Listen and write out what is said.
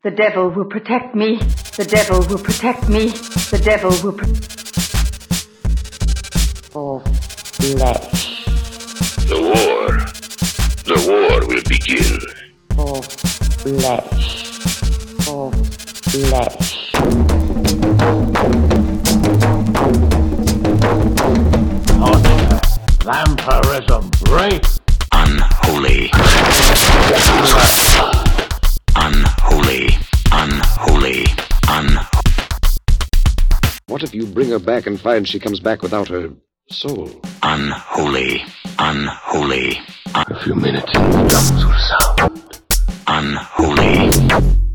The devil will protect me. The devil will protect me. The devil will For flesh. The war will begin. For flesh. For flesh. Torture, vampirism, rape. Unholy. Unholy. Unholy. What if you bring her back and find she comes back without her soul? Unholy. Unholy. A few minutes and the drums will sound. Unholy.